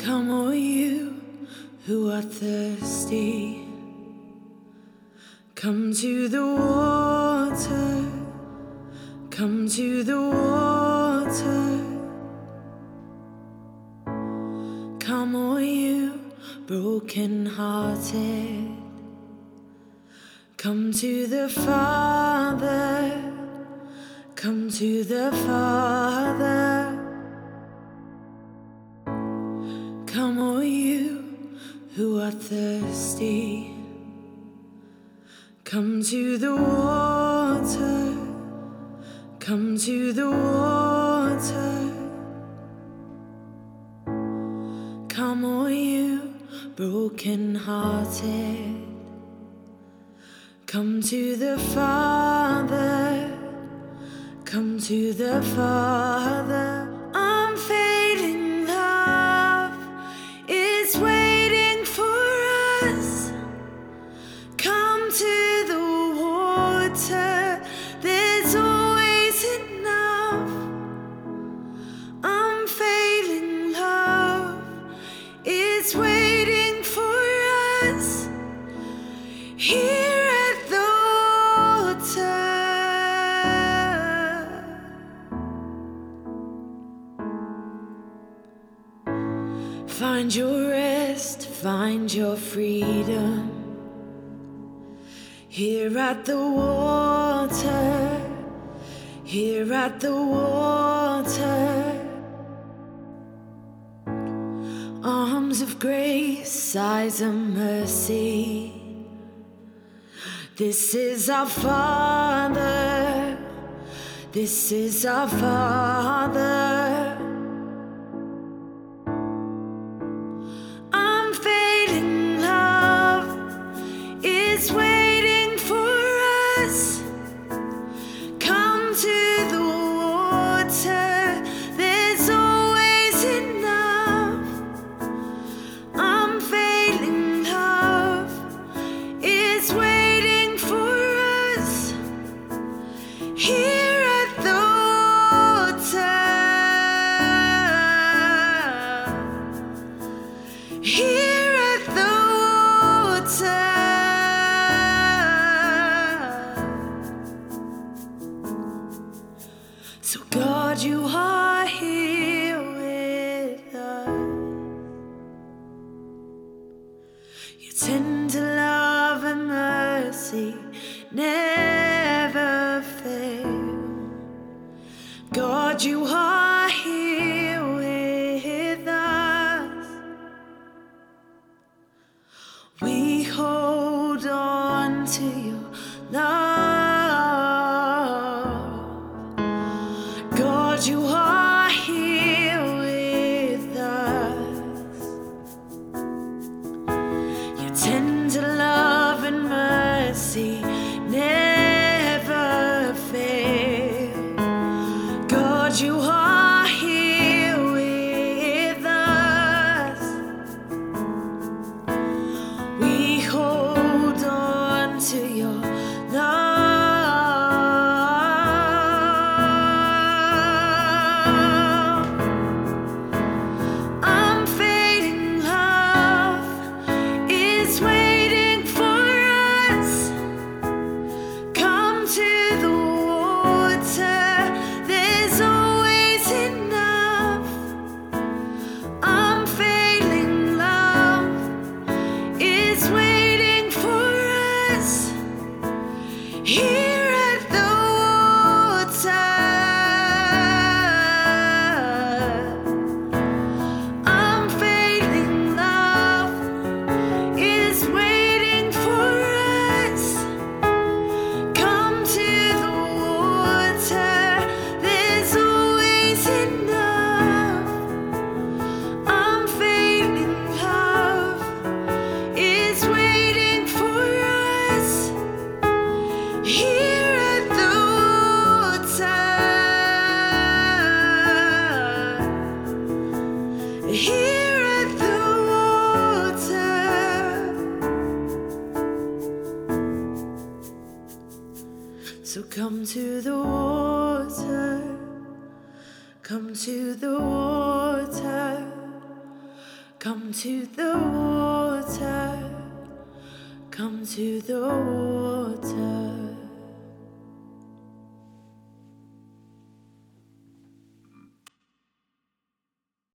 Come, all you who are thirsty, come to the water, come to the water. Come, all you broken-hearted, come to the Father, come to the Father. Come, all you who are thirsty, come to the water, come to the water. Come, all you broken-hearted, come to the Father, come to the Father. Unfailing love is waiting for us. Come to the water, there's always enough. Unfailing love is waiting for us here at the altar. Find your rest, find your freedom here at the water, here at the water. Arms of grace, sighs of mercy. This is our Father, this is our Father. Unfailing love is waiting for us. Come to the water, there's always enough. Unfailing love is waiting for us here at the altar. Here at the altar. So God, you are here with us. Your tender love and mercy never fail. God, you are here with us. We hold on to your love. God, you are here with us. Your tender love and mercy never fail. God, you are here with us. We hold on to your love. Unfailing love is waiting for us. Come to the water, there's always enough. Unfailing love is waiting for us here at the altar. Unfailing love is waiting for us. Come to the water, there's always enough. Unfailing love is waiting for us here at the altar. Here at the altar. So come to the water, come to the water. Come to the water, come to the water.